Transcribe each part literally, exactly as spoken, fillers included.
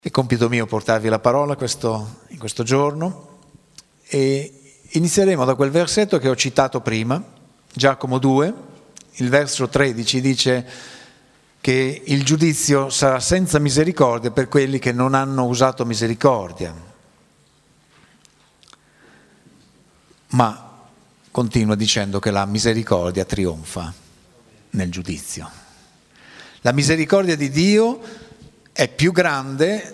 È compito mio portarvi la parola questo, in questo giorno e inizieremo da quel versetto che ho citato prima, Giacomo due, il verso tredici dice che il giudizio sarà senza misericordia per quelli che non hanno usato misericordia. Ma continua dicendo che la misericordia trionfa nel giudizio. La misericordia di Dio è più grande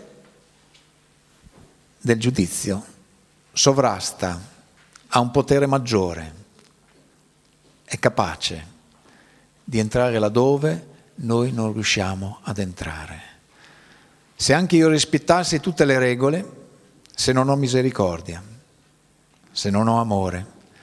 del giudizio, sovrasta, ha un potere maggiore, è capace di entrare laddove noi non riusciamo ad entrare. Se anche io rispettassi tutte le regole, se non ho misericordia, se non ho amore,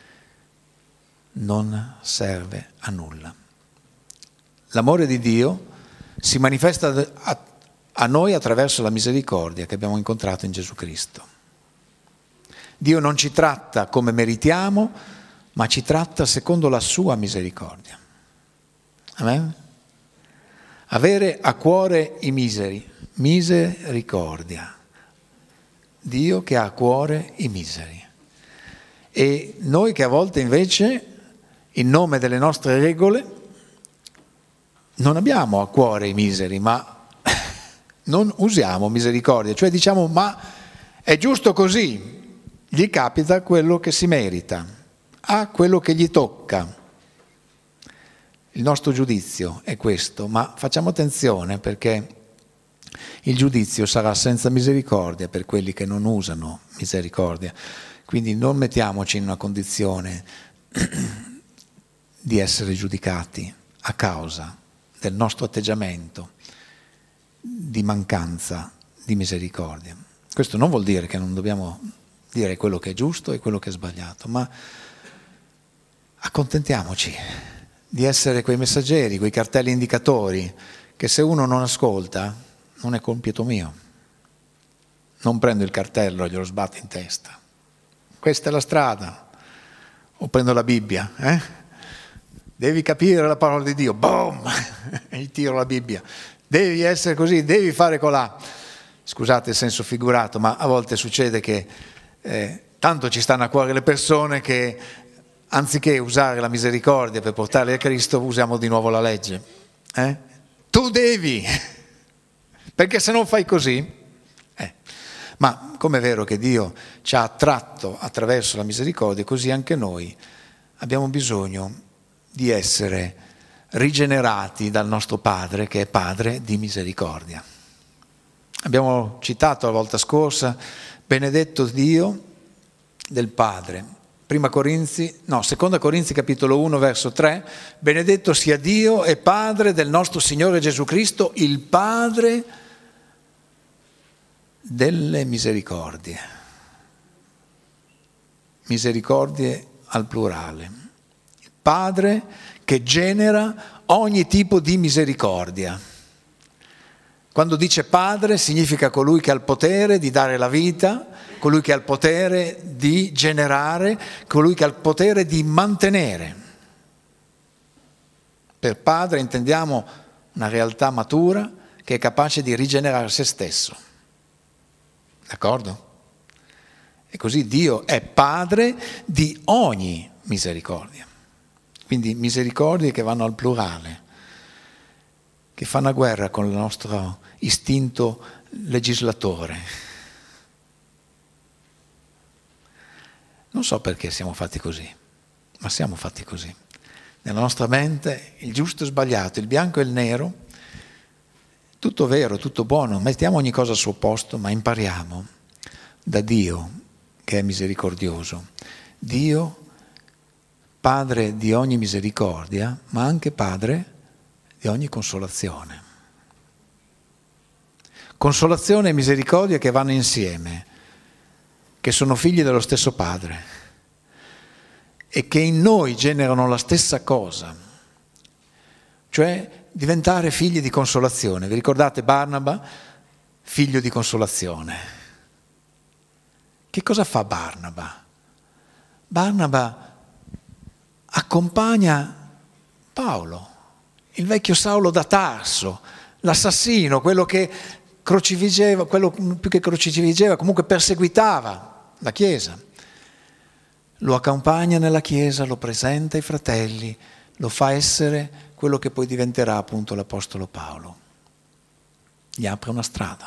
non serve a nulla. L'amore di Dio si manifesta a, a noi attraverso la misericordia che abbiamo incontrato in Gesù Cristo. Dio non ci tratta come meritiamo, ma ci tratta secondo la sua misericordia. Amen? Avere a cuore i miseri, misericordia. Dio che ha a cuore i miseri. E noi che a volte invece, in nome delle nostre regole, non abbiamo a cuore i miseri, ma non usiamo misericordia, cioè diciamo ma è giusto così, gli capita quello che si merita, ha quello che gli tocca. Il nostro giudizio è questo, ma facciamo attenzione perché il giudizio sarà senza misericordia per quelli che non usano misericordia, quindi non mettiamoci in una condizione di essere giudicati a causa del nostro atteggiamento di mancanza di misericordia. Questo non vuol dire che non dobbiamo dire quello che è giusto e quello che è sbagliato, ma accontentiamoci di essere quei messaggeri, quei cartelli indicatori che se uno non ascolta non è compito mio. Non prendo il cartello e glielo sbatto in testa. Questa è la strada. O prendo la Bibbia, eh? Devi capire la parola di Dio, boom, e gli tiro la Bibbia. Devi essere così, devi fare colà. Scusate il senso figurato, ma a volte succede che eh, tanto ci stanno a cuore le persone che anziché usare la misericordia per portarle a Cristo, usiamo di nuovo la legge. Eh? Tu devi, perché se non fai così... Eh. Ma com'è vero che Dio ci ha attratto attraverso la misericordia, così anche noi abbiamo bisogno di essere rigenerati dal nostro Padre, che è Padre di misericordia. Abbiamo citato la volta scorsa, benedetto Dio del Padre. Prima Corinzi, no, seconda Corinzi capitolo uno verso tre, benedetto sia Dio e Padre del nostro Signore Gesù Cristo, il Padre delle misericordie. Misericordie al plurale. Padre che genera ogni tipo di misericordia. Quando dice Padre significa colui che ha il potere di dare la vita, colui che ha il potere di generare, colui che ha il potere di mantenere. Per Padre intendiamo una realtà matura che è capace di rigenerare se stesso. D'accordo? E così Dio è Padre di ogni misericordia. Quindi misericordie che vanno al plurale, che fanno a guerra con il nostro istinto legislatore. Non so perché siamo fatti così, ma siamo fatti così. Nella nostra mente il giusto e sbagliato, il bianco e il nero, tutto vero, tutto buono, mettiamo ogni cosa al suo posto, ma impariamo da Dio che è misericordioso. Dio Padre di ogni misericordia, ma anche Padre di ogni consolazione. Consolazione e misericordia che vanno insieme, che sono figli dello stesso Padre e che in noi generano la stessa cosa, cioè diventare figli di consolazione. Vi ricordate Barnaba? Figlio di consolazione. Che cosa fa Barnaba? Barnaba accompagna Paolo, il vecchio Saulo da Tarso, l'assassino, quello che crocifiggeva, quello più che crocifiggeva, comunque perseguitava la Chiesa. Lo accompagna nella Chiesa, lo presenta ai fratelli, lo fa essere quello che poi diventerà appunto l'Apostolo Paolo. Gli apre una strada.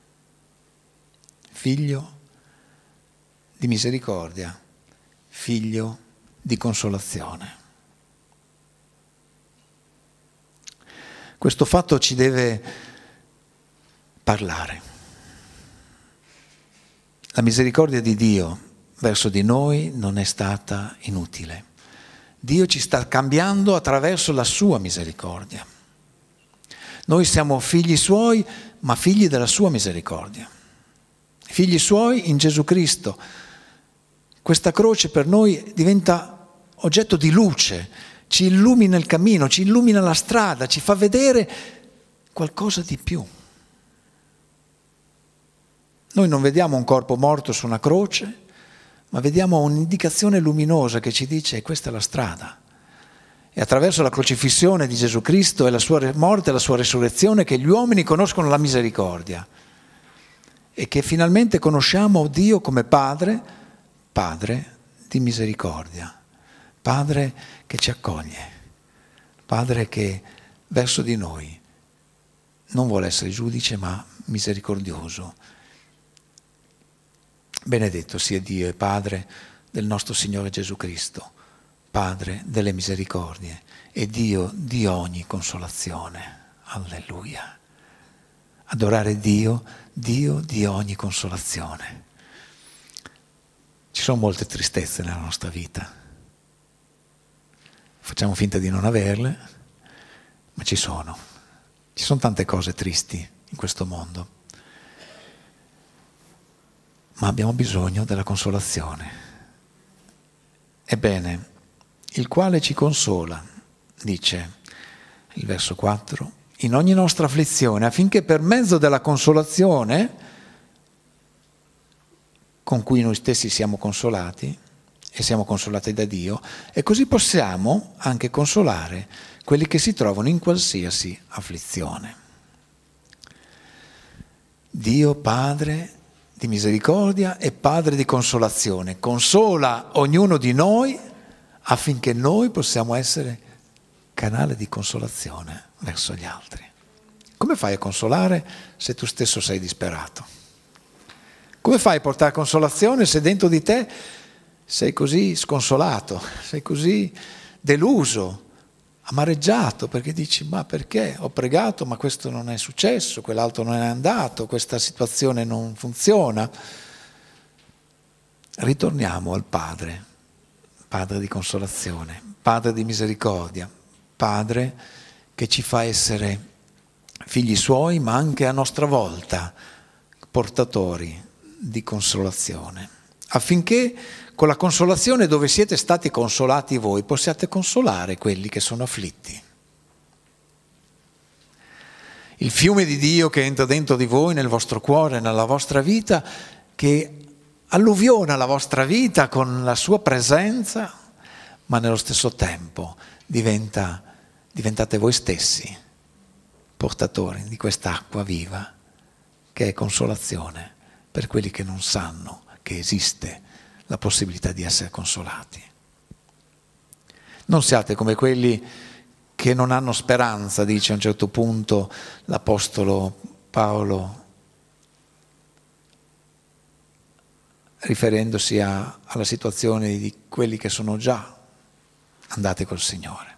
Figlio di misericordia, figlio di consolazione. Questo fatto ci deve parlare. La misericordia di Dio verso di noi non è stata inutile. Dio ci sta cambiando attraverso la sua misericordia. Noi siamo figli suoi, ma figli della sua misericordia. Figli suoi in Gesù Cristo. Questa croce per noi diventa oggetto di luce, ci illumina il cammino, ci illumina la strada, ci fa vedere qualcosa di più. Noi non vediamo un corpo morto su una croce, ma vediamo un'indicazione luminosa che ci dice: questa è la strada. È attraverso la crocifissione di Gesù Cristo e la sua morte e la sua resurrezione che gli uomini conoscono la misericordia e che finalmente conosciamo Dio come Padre, Padre di misericordia, Padre che ci accoglie, Padre che verso di noi non vuole essere giudice ma misericordioso. Benedetto sia Dio e Padre del nostro Signore Gesù Cristo, Padre delle misericordie e Dio di ogni consolazione. Alleluia. Adorare Dio, Dio di ogni consolazione. Ci sono molte tristezze nella nostra vita. Facciamo finta di non averle, ma ci sono. Ci sono tante cose tristi in questo mondo. Ma abbiamo bisogno della consolazione. Ebbene, il quale ci consola, dice il verso quattro, in ogni nostra afflizione, affinché per mezzo della consolazione con cui noi stessi siamo consolati e siamo consolati da Dio, e così possiamo anche consolare quelli che si trovano in qualsiasi afflizione. Dio Padre di misericordia e Padre di consolazione consola ognuno di noi affinché noi possiamo essere canale di consolazione verso gli altri. Come fai a consolare se tu stesso sei disperato? Come fai a portare consolazione se dentro di te sei così sconsolato, sei così deluso, amareggiato, perché dici: ma perché? Ho pregato ma questo non è successo, quell'altro non è andato, questa situazione non funziona. Ritorniamo al Padre, Padre di consolazione, Padre di misericordia, Padre che ci fa essere figli suoi, ma anche a nostra volta portatori di consolazione, affinché con la consolazione dove siete stati consolati voi possiate consolare quelli che sono afflitti. Il fiume di Dio che entra dentro di voi, nel vostro cuore, nella vostra vita, che alluviona la vostra vita con la sua presenza, ma nello stesso tempo diventa, diventate voi stessi portatori di quest'acqua viva che è consolazione per quelli che non sanno che esiste la possibilità di essere consolati. Non siate come quelli che non hanno speranza, dice a un certo punto l'Apostolo Paolo, riferendosi a, alla situazione di quelli che sono già andati col Signore.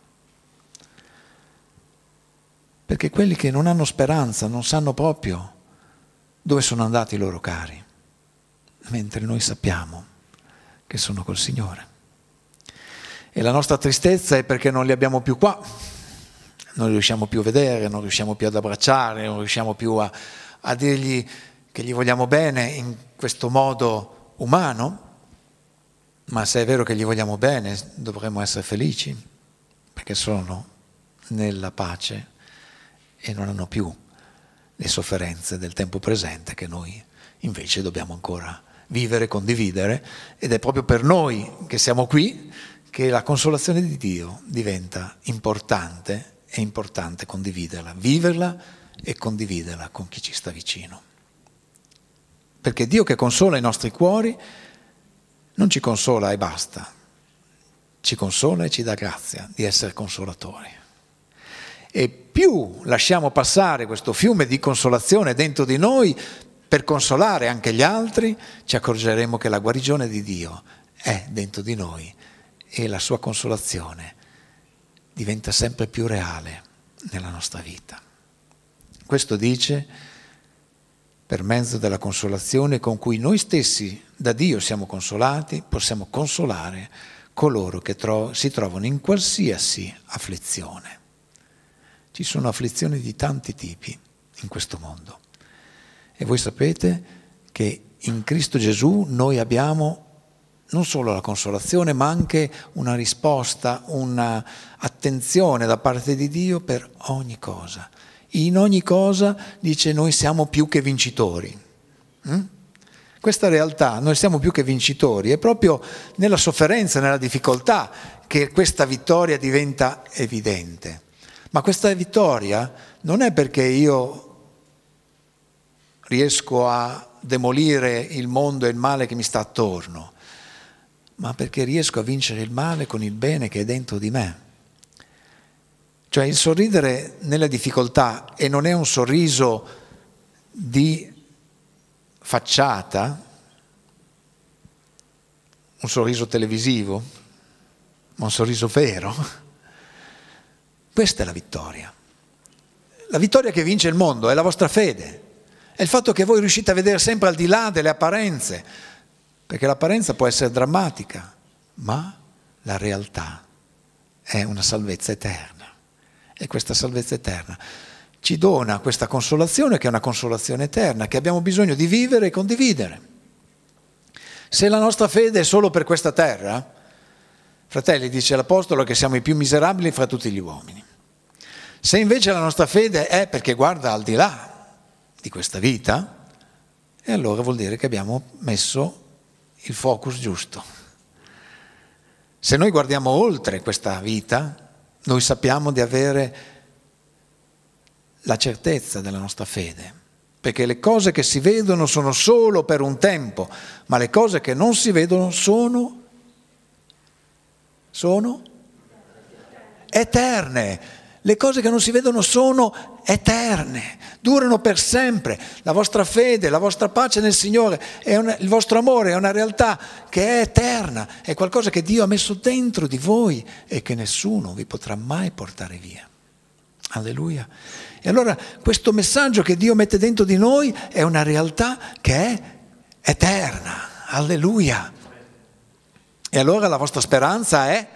Perché quelli che non hanno speranza non sanno proprio dove sono andati i loro cari, mentre noi sappiamo che sono col Signore. E la nostra tristezza è perché non li abbiamo più qua, non li riusciamo più a vedere, non riusciamo più ad abbracciare, non riusciamo più a, a dirgli che gli vogliamo bene in questo modo umano, ma se è vero che gli vogliamo bene dovremmo essere felici, perché sono nella pace e non hanno più le sofferenze del tempo presente che noi invece dobbiamo ancora vivere, condividere, ed è proprio per noi che siamo qui che la consolazione di Dio diventa importante, è importante condividerla, viverla e condividerla con chi ci sta vicino. Perché Dio che consola i nostri cuori non ci consola e basta, ci consola e ci dà grazia di essere consolatori. E più lasciamo passare questo fiume di consolazione dentro di noi per consolare anche gli altri, ci accorgeremo che la guarigione di Dio è dentro di noi e la sua consolazione diventa sempre più reale nella nostra vita. Questo dice per mezzo della consolazione con cui noi stessi da Dio siamo consolati, possiamo consolare coloro che tro- si trovano in qualsiasi afflizione. Ci sono afflizioni di tanti tipi in questo mondo. E voi sapete che in Cristo Gesù noi abbiamo non solo la consolazione, ma anche una risposta, un'attenzione da parte di Dio per ogni cosa. In ogni cosa, dice, noi siamo più che vincitori. Mm? Questa realtà, noi siamo più che vincitori, è proprio nella sofferenza, nella difficoltà che questa vittoria diventa evidente. Ma questa vittoria non è perché io riesco a demolire il mondo e il male che mi sta attorno, ma perché riesco a vincere il male con il bene che è dentro di me. Cioè il sorridere nelle difficoltà, e non è un sorriso di facciata, un sorriso televisivo, ma un sorriso vero. Questa è la vittoria. La vittoria che vince il mondo è la vostra fede, è il fatto che voi riuscite a vedere sempre al di là delle apparenze, perché l'apparenza può essere drammatica, ma la realtà è una salvezza eterna. E questa salvezza eterna ci dona questa consolazione, che è una consolazione eterna, che abbiamo bisogno di vivere e condividere. Se la nostra fede è solo per questa terra, fratelli, dice l'Apostolo che siamo i più miserabili fra tutti gli uomini. Se invece la nostra fede è perché guarda al di là di questa vita, e allora vuol dire che abbiamo messo il focus giusto. Se noi guardiamo oltre questa vita, noi sappiamo di avere la certezza della nostra fede, perché le cose che si vedono sono solo per un tempo, ma le cose che non si vedono sono, sono eterne. Le cose che non si vedono sono eterne, durano per sempre. La vostra fede, la vostra pace nel Signore, è una, il vostro amore è una realtà che è eterna, è qualcosa che Dio ha messo dentro di voi e che nessuno vi potrà mai portare via. Alleluia. E allora questo messaggio che Dio mette dentro di noi è una realtà che è eterna. Alleluia. E allora la vostra speranza è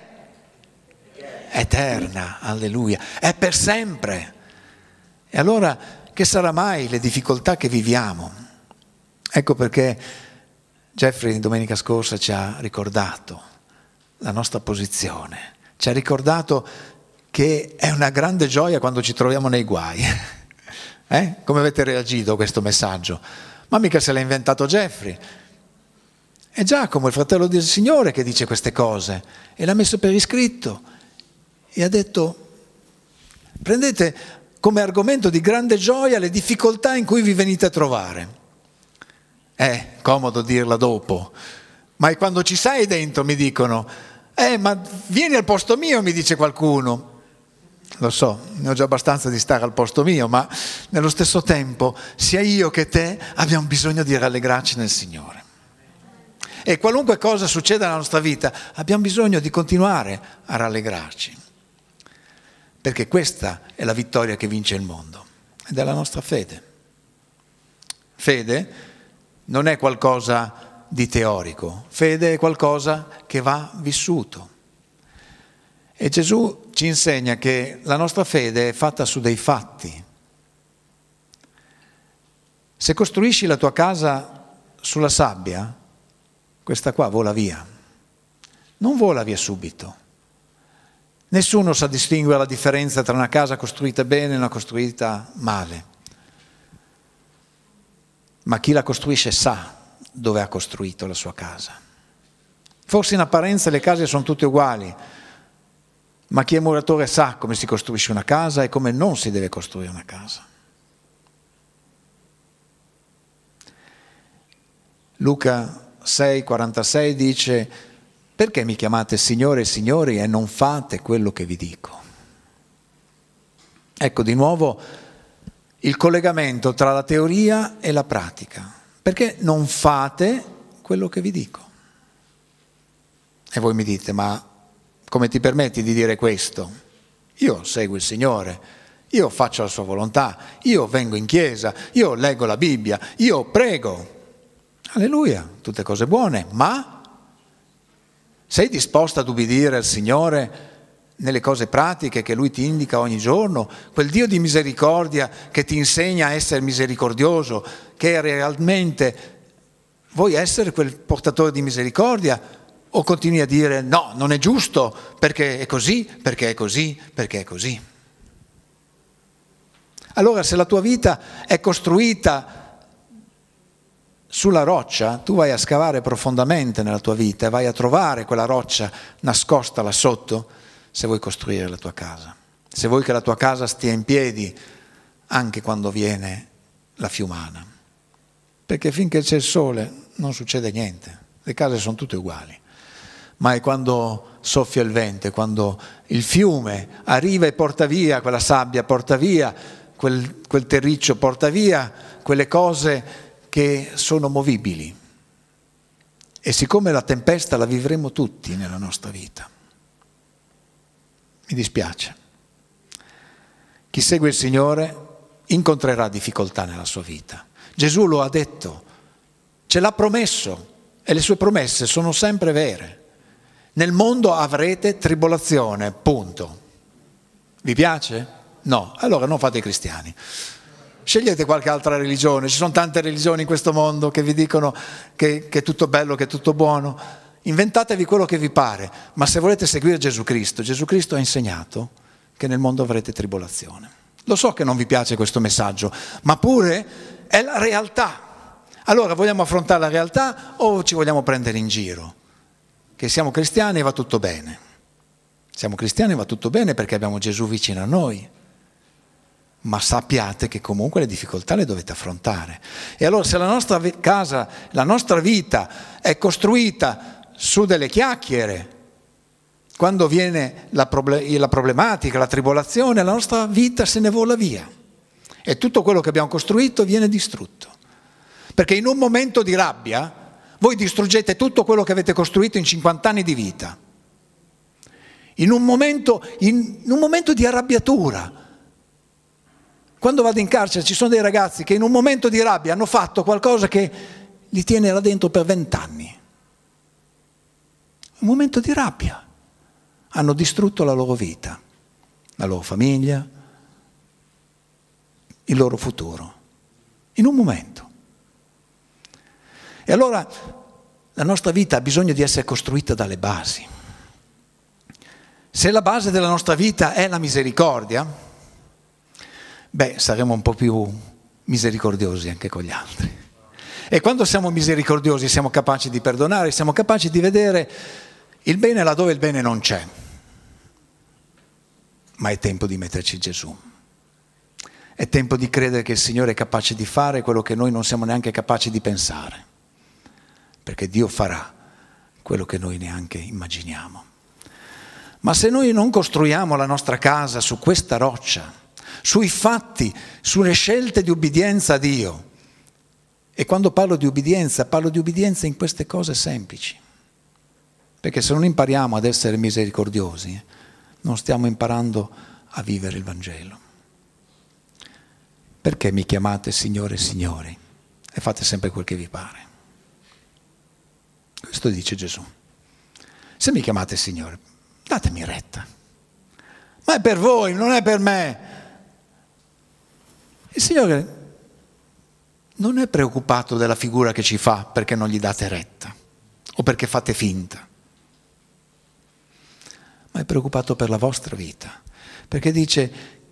eterna, alleluia, è per sempre. E allora che sarà mai le difficoltà che viviamo? Ecco perché Jeffrey domenica scorsa ci ha ricordato la nostra posizione, ci ha ricordato che è una grande gioia quando ci troviamo nei guai. Eh? Come avete reagito a questo messaggio? Ma mica se l'ha inventato Jeffrey. È Giacomo, il fratello del Signore, che dice queste cose e l'ha messo per iscritto. E ha detto, prendete come argomento di grande gioia le difficoltà in cui vi venite a trovare. È comodo dirla dopo, ma quando ci sei dentro mi dicono, eh ma vieni al posto mio, mi dice qualcuno. Lo so, ne ho già abbastanza di stare al posto mio, ma nello stesso tempo sia io che te abbiamo bisogno di rallegrarci nel Signore. E qualunque cosa succeda nella nostra vita, abbiamo bisogno di continuare a rallegrarci. Perché questa è la vittoria che vince il mondo, ed è la nostra fede. Fede non è qualcosa di teorico, fede è qualcosa che va vissuto. E Gesù ci insegna che la nostra fede è fatta su dei fatti. Se costruisci la tua casa sulla sabbia, questa qua vola via, non vola via subito. Nessuno sa distinguere la differenza tra una casa costruita bene e una costruita male. Ma chi la costruisce sa dove ha costruito la sua casa. Forse in apparenza le case sono tutte uguali, ma chi è muratore sa come si costruisce una casa e come non si deve costruire una casa. Luca sei quarantasei dice: perché mi chiamate Signore e Signori e non fate quello che vi dico? Ecco di nuovo il collegamento tra la teoria e la pratica. Perché non fate quello che vi dico? E voi mi dite: ma come ti permetti di dire questo? Io seguo il Signore, io faccio la sua volontà, io vengo in chiesa, io leggo la Bibbia, io prego. Alleluia, tutte cose buone, ma sei disposta ad ubbidire al Signore nelle cose pratiche che Lui ti indica ogni giorno? Quel Dio di misericordia che ti insegna a essere misericordioso, che realmente vuoi essere quel portatore di misericordia? O continui a dire no, non è giusto, perché è così, perché è così, perché è così? Allora se la tua vita è costruita sulla roccia, tu vai a scavare profondamente nella tua vita e vai a trovare quella roccia nascosta là sotto se vuoi costruire la tua casa. Se vuoi che la tua casa stia in piedi anche quando viene la fiumana. Perché finché c'è il sole non succede niente, le case sono tutte uguali. Ma è quando soffia il vento, è quando il fiume arriva e porta via quella sabbia, porta via quel, quel terriccio, porta via quelle cose che sono movibili. E siccome la tempesta la vivremo tutti nella nostra vita, mi dispiace. Chi segue il Signore incontrerà difficoltà nella sua vita. Gesù lo ha detto, ce l'ha promesso e le sue promesse sono sempre vere. Nel mondo avrete tribolazione, punto. Vi piace? No, allora non fate i cristiani. Scegliete qualche altra religione, ci sono tante religioni in questo mondo che vi dicono che, che è tutto bello, che è tutto buono. Inventatevi quello che vi pare, ma se volete seguire Gesù Cristo, Gesù Cristo ha insegnato che nel mondo avrete tribolazione. Lo so che non vi piace questo messaggio, ma pure è la realtà. Allora vogliamo affrontare la realtà o ci vogliamo prendere in giro? Che siamo cristiani e va tutto bene. Siamo cristiani e va tutto bene perché abbiamo Gesù vicino a noi. Ma sappiate che comunque le difficoltà le dovete affrontare. E allora se la nostra casa, la nostra vita è costruita su delle chiacchiere, quando viene la, problem- la problematica, la tribolazione, la nostra vita se ne vola via. E tutto quello che abbiamo costruito viene distrutto. Perché in un momento di rabbia voi distruggete tutto quello che avete costruito in cinquanta anni di vita. In un momento, in, in un momento di arrabbiatura. Quando vado in carcere ci sono dei ragazzi che in un momento di rabbia hanno fatto qualcosa che li tiene là dentro per vent'anni. Un momento di rabbia. Hanno distrutto la loro vita, la loro famiglia, il loro futuro. In un momento. E allora la nostra vita ha bisogno di essere costruita dalle basi. Se la base della nostra vita è la misericordia, beh, saremo un po' più misericordiosi anche con gli altri. E quando siamo misericordiosi siamo capaci di perdonare, siamo capaci di vedere il bene laddove il bene non c'è. Ma è tempo di metterci Gesù. È tempo di credere che il Signore è capace di fare quello che noi non siamo neanche capaci di pensare. Perché Dio farà quello che noi neanche immaginiamo. Ma se noi non costruiamo la nostra casa su questa roccia, sui fatti, sulle scelte di ubbidienza a Dio. E quando parlo di ubbidienza, parlo di ubbidienza in queste cose semplici. Perché se non impariamo ad essere misericordiosi, non stiamo imparando a vivere il Vangelo. Perché mi chiamate Signore e Signori e fate sempre quel che vi pare? Questo dice Gesù. Se mi chiamate Signore, datemi retta. Ma è per voi, non è per me. Il Signore non è preoccupato della figura che ci fa perché non gli date retta o perché fate finta, ma è preoccupato per la vostra vita, perché dice: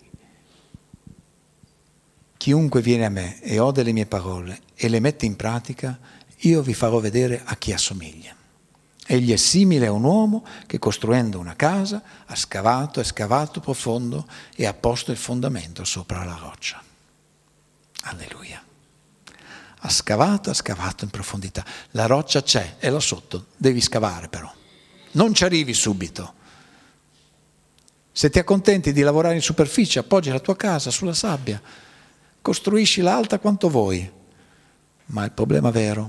chiunque viene a me e ode le mie parole e le mette in pratica, io vi farò vedere a chi assomiglia. Egli è simile a un uomo che costruendo una casa ha scavato e scavato profondo e ha posto il fondamento sopra la roccia. Alleluia. Ha scavato, ha scavato in profondità. La roccia c'è, è là sotto, devi scavare però. Non ci arrivi subito. Se ti accontenti di lavorare in superficie, appoggi la tua casa sulla sabbia, costruiscila alta quanto vuoi, ma il problema vero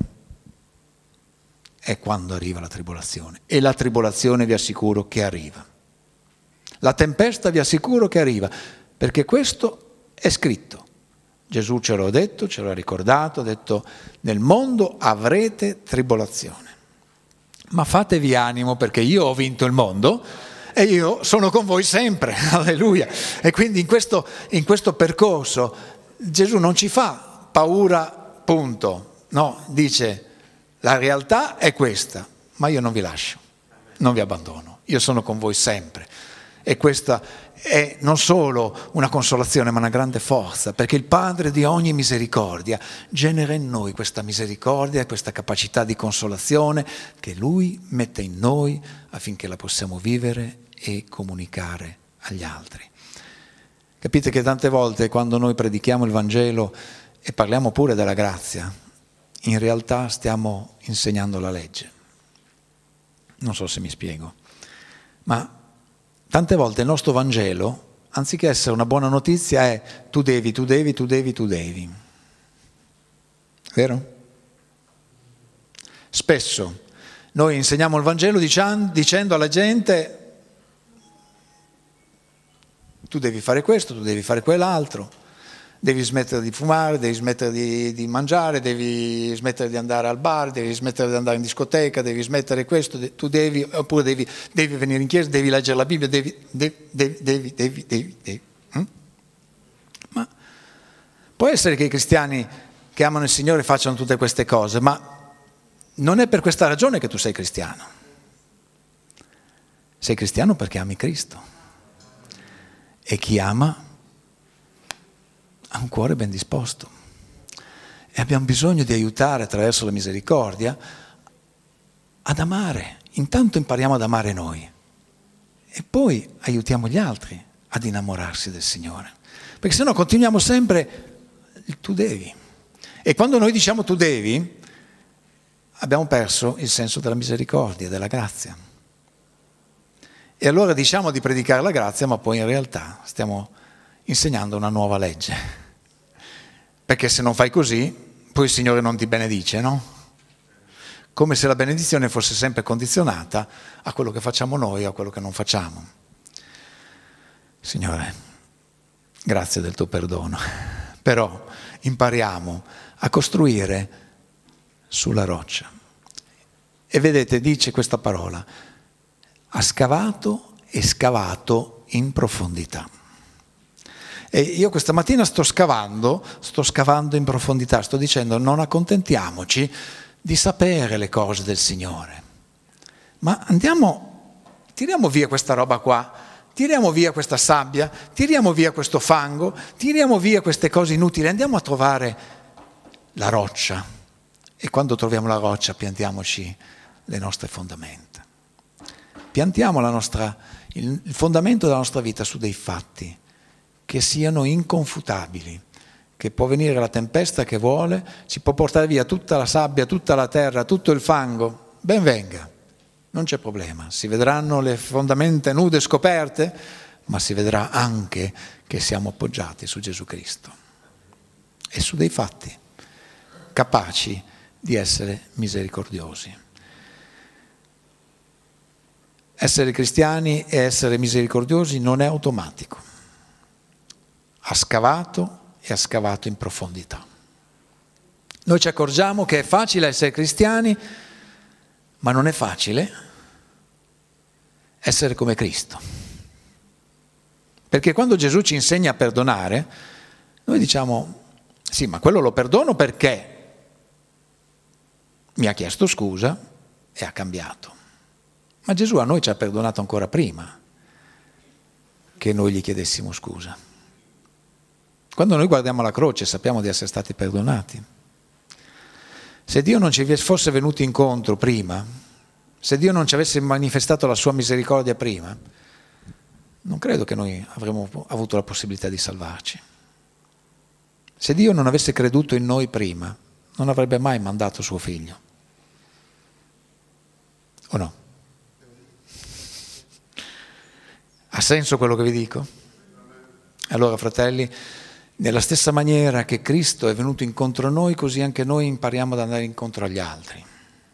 è quando arriva la tribolazione. E la tribolazione vi assicuro che arriva. La tempesta vi assicuro che arriva, perché questo è scritto. Gesù ce l'ha detto, ce l'ha ricordato, ha detto: nel mondo avrete tribolazione. Ma fatevi animo, perché io ho vinto il mondo e io sono con voi sempre, alleluia. E quindi in questo, in questo percorso Gesù non ci fa paura, punto. No, dice: la realtà è questa, ma io non vi lascio, non vi abbandono, io sono con voi sempre. E questa è non solo una consolazione, ma una grande forza, perché il Padre di ogni misericordia genera in noi questa misericordia, questa capacità di consolazione che Lui mette in noi affinché la possiamo vivere e comunicare agli altri. Capite che tante volte quando noi predichiamo il Vangelo e parliamo pure della grazia, in realtà stiamo insegnando la legge. Non so se mi spiego, ma tante volte il nostro Vangelo, anziché essere una buona notizia, è tu devi, tu devi, tu devi, tu devi. Vero? Spesso noi insegniamo il Vangelo dicendo alla gente: tu devi fare questo, tu devi fare quell'altro, devi smettere di fumare, devi smettere di, di mangiare, devi smettere di andare al bar, devi smettere di andare in discoteca, devi smettere questo, tu devi, oppure devi, devi venire in chiesa, devi leggere la Bibbia, devi, devi, devi, devi, devi, devi, devi. Hm? Ma può essere che i cristiani che amano il Signore facciano tutte queste cose, ma non è per questa ragione che tu sei cristiano. Sei cristiano perché ami Cristo. E chi ama ha un cuore ben disposto. E abbiamo bisogno di aiutare attraverso la misericordia ad amare. Intanto impariamo ad amare noi e poi aiutiamo gli altri ad innamorarsi del Signore. Perché sennò continuiamo sempre il tu devi. E quando noi diciamo tu devi, abbiamo perso il senso della misericordia, della grazia. E allora diciamo di predicare la grazia, ma poi in realtà stiamo insegnando una nuova legge. Perché se non fai così, poi il Signore non ti benedice, no? Come se la benedizione fosse sempre condizionata a quello che facciamo noi o a quello che non facciamo. Signore, grazie del tuo perdono. Però impariamo a costruire sulla roccia. E vedete, dice questa parola: ha scavato e scavato in profondità. E io questa mattina sto scavando, sto scavando in profondità, sto dicendo: non accontentiamoci di sapere le cose del Signore, ma andiamo, tiriamo via questa roba qua, tiriamo via questa sabbia, tiriamo via questo fango, tiriamo via queste cose inutili, andiamo a trovare la roccia e quando troviamo la roccia piantiamoci le nostre fondamenta. Piantiamo la nostra, il fondamento della nostra vita su dei fatti che siano inconfutabili, che può venire la tempesta che vuole, ci può portare via tutta la sabbia, tutta la terra, tutto il fango, ben venga, non c'è problema, si vedranno le fondamenta nude scoperte, ma si vedrà anche che siamo appoggiati su Gesù Cristo e su dei fatti capaci di essere misericordiosi. Essere cristiani e essere misericordiosi non è automatico. Ha scavato e ha scavato in profondità. Noi ci accorgiamo che è facile essere cristiani, ma non è facile essere come Cristo. Perché quando Gesù ci insegna a perdonare, noi diciamo: sì, ma quello lo perdono perché mi ha chiesto scusa e ha cambiato. Ma Gesù a noi ci ha perdonato ancora prima che noi gli chiedessimo scusa. Quando noi guardiamo la croce sappiamo di essere stati perdonati. Se Dio non ci fosse venuto incontro prima, se Dio non ci avesse manifestato la sua misericordia prima, non credo che noi avremmo avuto la possibilità di salvarci. Se Dio non avesse creduto in noi prima, non avrebbe mai mandato suo figlio. O no? Ha senso quello che vi dico? Allora, fratelli, nella stessa maniera che Cristo è venuto incontro a noi, così anche noi impariamo ad andare incontro agli altri.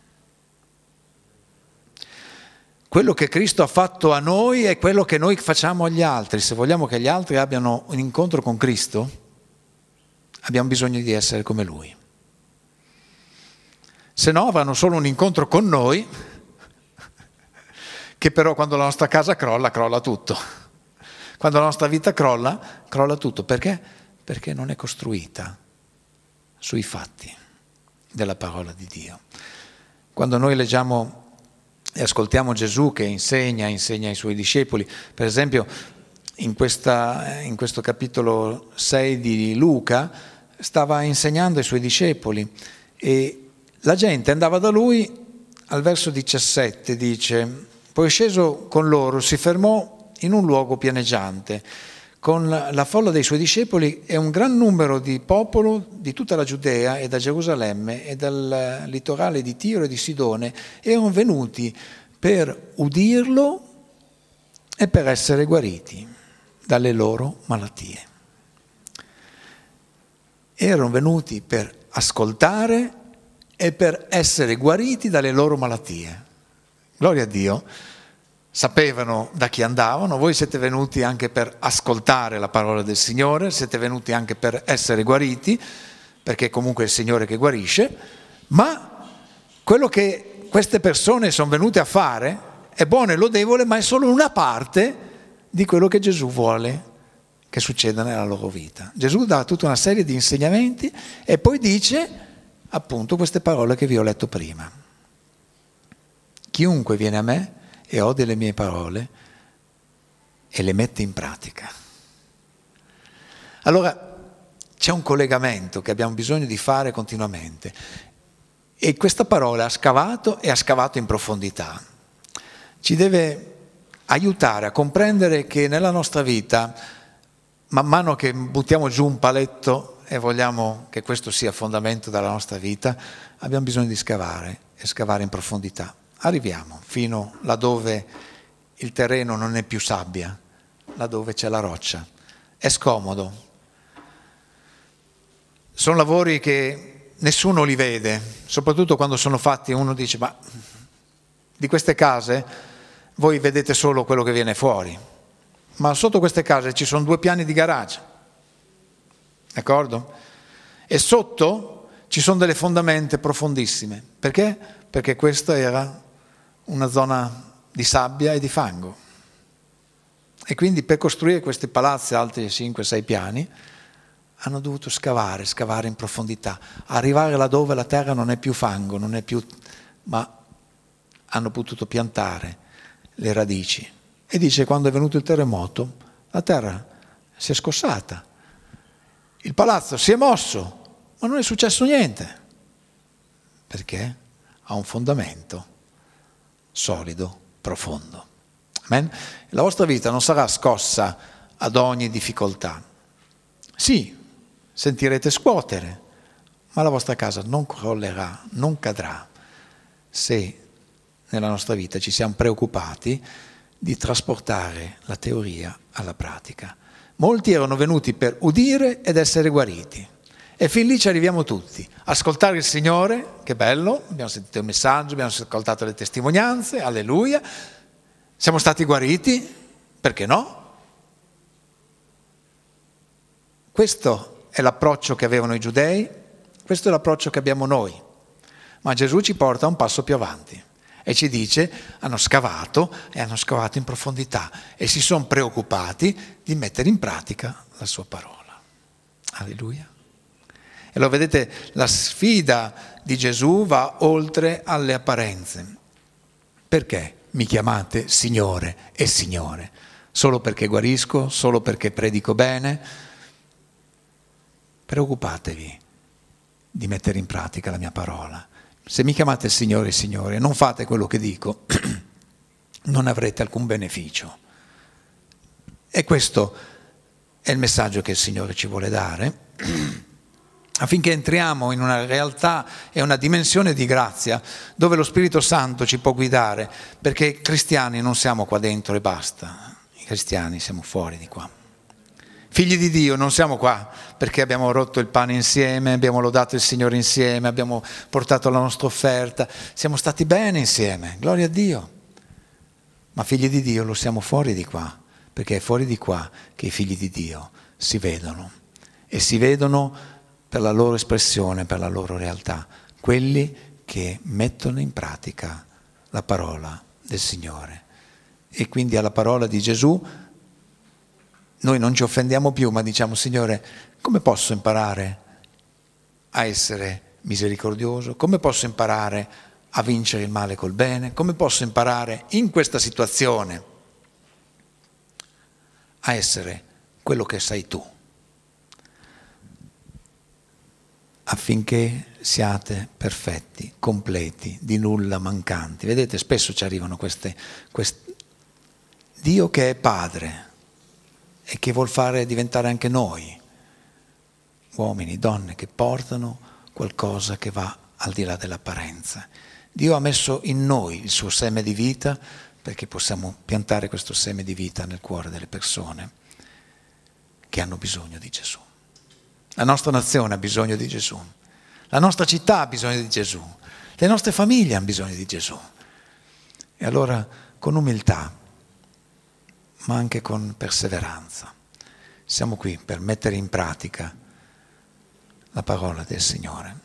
Quello che Cristo ha fatto a noi è quello che noi facciamo agli altri. Se vogliamo che gli altri abbiano un incontro con Cristo, abbiamo bisogno di essere come Lui. Se no avranno solo un incontro con noi, che però quando la nostra casa crolla, crolla tutto. Quando la nostra vita crolla, crolla tutto. Perché? Perché non è costruita sui fatti della parola di Dio. Quando noi leggiamo e ascoltiamo Gesù che insegna, insegna ai suoi discepoli, per esempio in, questa, in questo capitolo sei di Luca, stava insegnando ai suoi discepoli e la gente andava da lui, al verso diciassette dice: poi sceso con loro si fermò in un luogo pianeggiante con la folla dei suoi discepoli e un gran numero di popolo di tutta la Giudea e da Gerusalemme e dal litorale di Tiro e di Sidone erano venuti per udirlo e per essere guariti dalle loro malattie. Erano venuti per ascoltare e per essere guariti dalle loro malattie. Gloria a Dio. Sapevano da chi andavano, voi siete venuti anche per ascoltare la parola del Signore, siete venuti anche per essere guariti, perché comunque è il Signore che guarisce, ma quello che queste persone sono venute a fare è buono e lodevole, ma è solo una parte di quello che Gesù vuole che succeda nella loro vita. Gesù dà tutta una serie di insegnamenti e poi dice appunto queste parole che vi ho letto prima. Chiunque viene a me e ode le mie parole e le mette in pratica. Allora c'è un collegamento che abbiamo bisogno di fare continuamente e questa parola ha scavato e ha scavato in profondità. Ci deve aiutare a comprendere che nella nostra vita, man mano che buttiamo giù un paletto e vogliamo che questo sia fondamento della nostra vita, abbiamo bisogno di scavare e scavare in profondità. Arriviamo fino laddove il terreno non è più sabbia, laddove c'è la roccia. È scomodo. Sono lavori che nessuno li vede, soprattutto quando sono fatti, uno dice, ma di queste case voi vedete solo quello che viene fuori, ma sotto queste case ci sono due piani di garage, d'accordo? E sotto ci sono delle fondamenta profondissime. Perché? Perché questa era una zona di sabbia e di fango. E quindi per costruire questi palazzi alti cinque sei piani hanno dovuto scavare, scavare in profondità, arrivare laddove la terra non è più fango, non è più, ma hanno potuto piantare le radici. E dice, quando è venuto il terremoto, la terra si è scossata, il palazzo si è mosso, ma non è successo niente. Perché? Ha un fondamento solido, profondo. Amen? La vostra vita non sarà scossa ad ogni difficoltà. Sì, sentirete scuotere, ma la vostra casa non crollerà, non cadrà, se nella nostra vita ci siamo preoccupati di trasportare la teoria alla pratica. Molti erano venuti per udire ed essere guariti. E fin lì ci arriviamo tutti. Ascoltare il Signore, che bello, abbiamo sentito il messaggio, abbiamo ascoltato le testimonianze, alleluia. Siamo stati guariti, perché no? Questo è l'approccio che avevano i giudei, questo è l'approccio che abbiamo noi. Ma Gesù ci porta un passo più avanti e ci dice, hanno scavato e hanno scavato in profondità e si sono preoccupati di mettere in pratica la sua parola. Alleluia. E lo vedete, la sfida di Gesù va oltre alle apparenze. Perché mi chiamate Signore e Signore? Solo perché guarisco? Solo perché predico bene? Preoccupatevi di mettere in pratica la mia parola. Se mi chiamate Signore e Signore e non fate quello che dico, non avrete alcun beneficio. E questo è il messaggio che il Signore ci vuole dare. affinché entriamo in una realtà e una dimensione di grazia dove lo Spirito Santo ci può guidare, perché cristiani non siamo qua dentro e basta, i cristiani siamo fuori di qua. Figli di Dio non siamo qua perché abbiamo rotto il pane insieme, abbiamo lodato il Signore insieme, abbiamo portato la nostra offerta, siamo stati bene insieme, gloria a Dio. Ma figli di Dio lo siamo fuori di qua, perché è fuori di qua che i figli di Dio si vedono e si vedono per la loro espressione, per la loro realtà, quelli che mettono in pratica la parola del Signore. E quindi alla parola di Gesù noi non ci offendiamo più, ma diciamo: Signore, come posso imparare a essere misericordioso? Come posso imparare a vincere il male col bene? Come posso imparare in questa situazione a essere quello che sei tu? Affinché siate perfetti, completi, di nulla mancanti. Vedete, spesso ci arrivano queste, queste... Dio che è Padre e che vuol fare diventare anche noi uomini, donne che portano qualcosa che va al di là dell'apparenza. Dio ha messo in noi il suo seme di vita perché possiamo piantare questo seme di vita nel cuore delle persone che hanno bisogno di Gesù. La nostra nazione ha bisogno di Gesù, la nostra città ha bisogno di Gesù, le nostre famiglie hanno bisogno di Gesù. E allora con umiltà, ma anche con perseveranza, siamo qui per mettere in pratica la parola del Signore.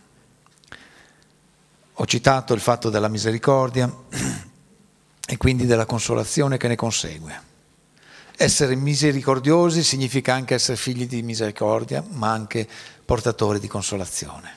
Ho citato il fatto della misericordia e quindi della consolazione che ne consegue. Essere misericordiosi significa anche essere figli di misericordia, ma anche portatori di consolazione.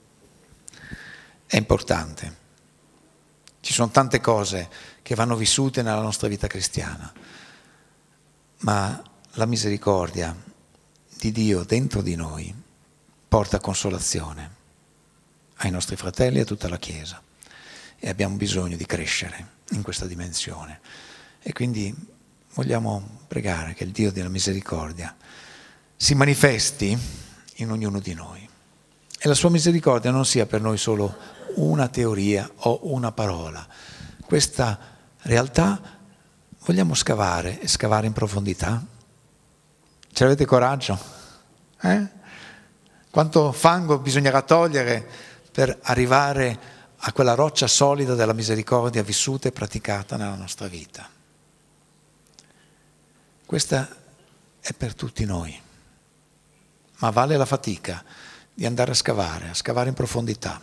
È importante. Ci sono tante cose che vanno vissute nella nostra vita cristiana, ma la misericordia di Dio dentro di noi porta consolazione ai nostri fratelli e a tutta la Chiesa. E abbiamo bisogno di crescere in questa dimensione. E quindi vogliamo pregare che il Dio della misericordia si manifesti in ognuno di noi. E la sua misericordia non sia per noi solo una teoria o una parola. Questa realtà vogliamo scavare e scavare in profondità. Ce l'avete coraggio? Eh? Quanto fango bisognerà togliere per arrivare a quella roccia solida della misericordia vissuta e praticata nella nostra vita. Questa è per tutti noi, ma vale la fatica di andare a scavare, a scavare in profondità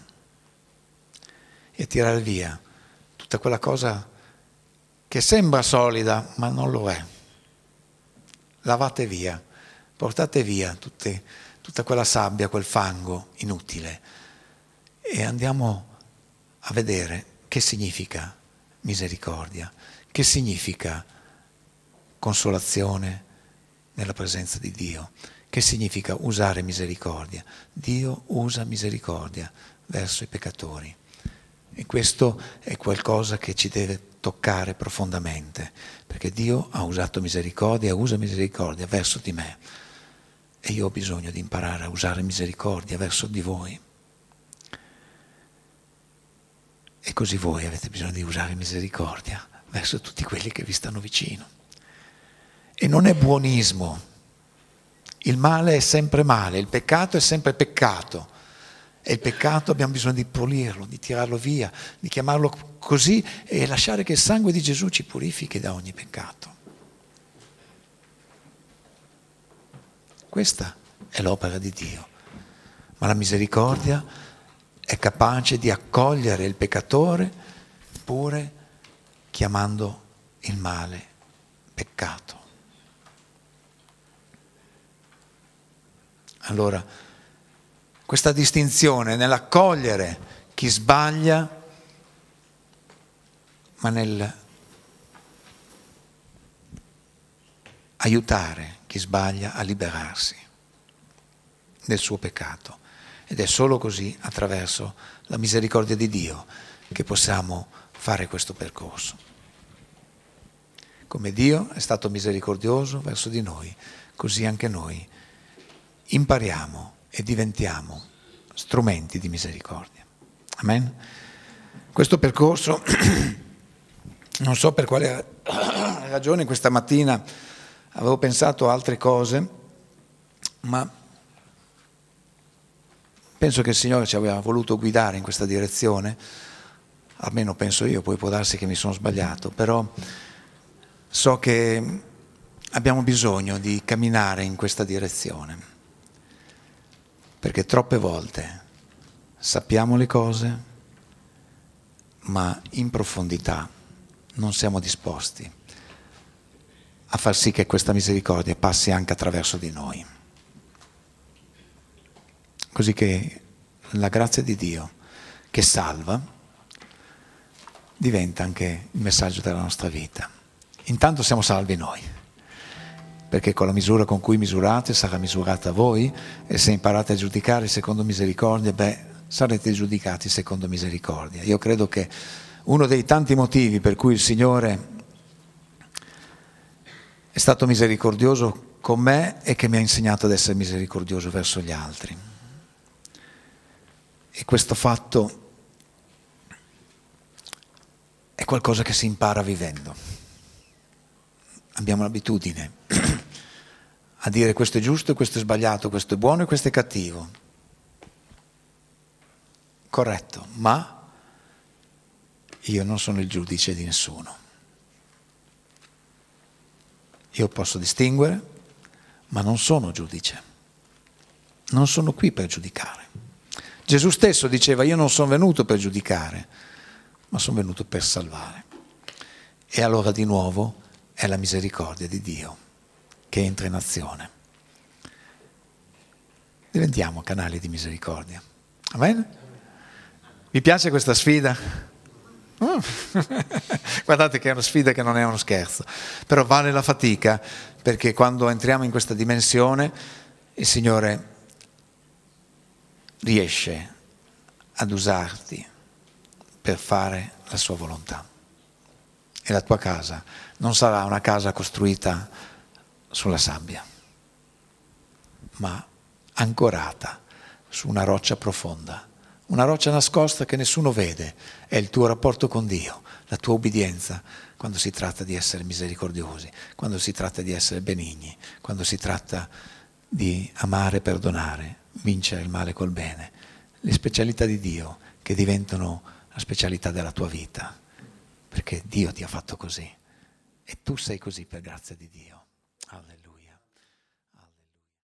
e tirare via tutta quella cosa che sembra solida, ma non lo è. Lavate via, portate via tutte, tutta quella sabbia, quel fango inutile e andiamo a vedere che significa misericordia, che significa consolazione nella presenza di Dio, che significa usare misericordia. Dio usa misericordia verso i peccatori e questo è qualcosa che ci deve toccare profondamente, perché Dio ha usato misericordia e usa misericordia verso di me e io ho bisogno di imparare a usare misericordia verso di voi. E così voi avete bisogno di usare misericordia verso tutti quelli che vi stanno vicino. E non è buonismo, il male è sempre male, il peccato è sempre peccato e il peccato abbiamo bisogno di pulirlo, di tirarlo via, di chiamarlo così e lasciare che il sangue di Gesù ci purifichi da ogni peccato. Questa è l'opera di Dio, ma la misericordia è capace di accogliere il peccatore pure chiamando il male peccato. Allora, questa distinzione nell'accogliere chi sbaglia, ma nel aiutare chi sbaglia a liberarsi del suo peccato. Ed è solo così, attraverso la misericordia di Dio, che possiamo fare questo percorso. Come Dio è stato misericordioso verso di noi, così anche noi impariamo e diventiamo strumenti di misericordia. Amen? Questo percorso, non so per quale ragione questa mattina avevo pensato a altre cose, ma penso che il Signore ci aveva voluto guidare in questa direzione, almeno penso io, poi può darsi che mi sono sbagliato, però so che abbiamo bisogno di camminare in questa direzione, perché troppe volte sappiamo le cose, ma in profondità non siamo disposti a far sì che questa misericordia passi anche attraverso di noi. Così che la grazia di Dio, che salva, diventa anche il messaggio della nostra vita. Intanto siamo salvi noi, perché con la misura con cui misurate sarà misurata a voi, e se imparate a giudicare secondo misericordia, beh, sarete giudicati secondo misericordia. Io credo che uno dei tanti motivi per cui il Signore è stato misericordioso con me è che mi ha insegnato ad essere misericordioso verso gli altri. E questo fatto è qualcosa che si impara vivendo. Abbiamo l'abitudine a dire questo è giusto e questo è sbagliato, questo è buono e questo è cattivo. Corretto, ma io non sono il giudice di nessuno. Io posso distinguere, ma non sono giudice. Non sono qui per giudicare. Gesù stesso diceva: io non sono venuto per giudicare, ma sono venuto per salvare. E allora di nuovo è la misericordia di Dio che entra in azione. Diventiamo canali di misericordia. Amen? Vi piace questa sfida? Oh. Guardate che è una sfida che non è uno scherzo, però vale la fatica, perché quando entriamo in questa dimensione il Signore riesce ad usarti per fare la sua volontà. E la tua casa non sarà una casa costruita sulla sabbia, ma ancorata su una roccia profonda, una roccia nascosta che nessuno vede. È il tuo rapporto con Dio, la tua obbedienza quando si tratta di essere misericordiosi, quando si tratta di essere benigni, quando si tratta di amare e perdonare, vincere il male col bene, le specialità di Dio che diventano la specialità della tua vita, perché Dio ti ha fatto così e tu sei così per grazia di Dio. Alleluia.